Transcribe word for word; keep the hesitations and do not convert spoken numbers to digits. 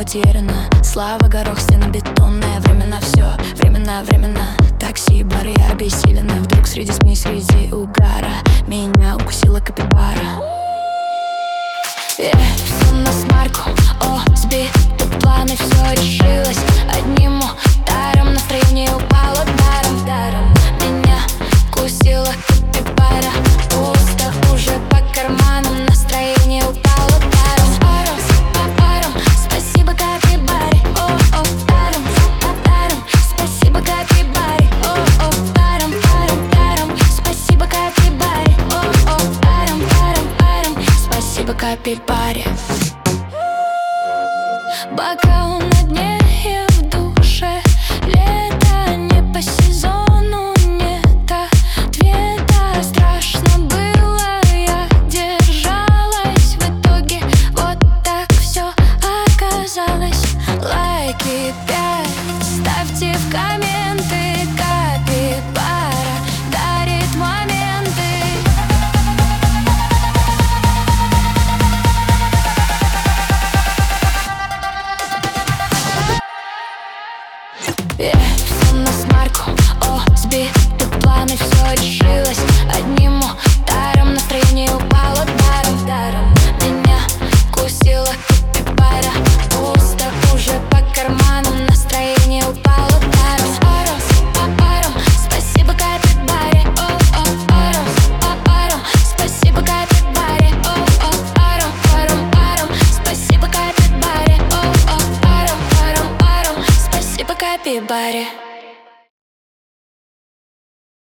потеряна. Слава, горох, стена бетонная. Временно все, временно, временно. Такси, бары, я обессилена. Вдруг среди СМИ, среди угара меня укусила капибара. Yeah, все на смарку, о, сбиты планы, все решилось одним ударом. Настроение упало даром, даром. Меня укусила капибара. Пусто уже по карманам. Настроение упало даром. Паром, паром, спасибо капибаре. О, о, паром, паром, спасибо капибаре. О, о, паром, паром, паром, спасибо капибаре. О, о, паром, паром, паром, спасибо капибаре. Бокал на дне и в душе. Лето не по сезону, нет ответа. Страшно было, я держалась. В итоге вот так все оказалось. Лайки пять ставьте в комменты. Капибара дарит моменты. Yeah, все на смарку, о, сбиты планы, все решилось одним ударом. Настроение упало даром, даром. Меня укусила капибара. Пусто уже по карманам. Настроение упало даром. Паром, паром, спасибо капибаре. О, о, паром, паром, спасибо капибаре. О, о, паром, паром, паром, спасибо капибаре. О, о, паром, паром, паром, спасибо капибаре.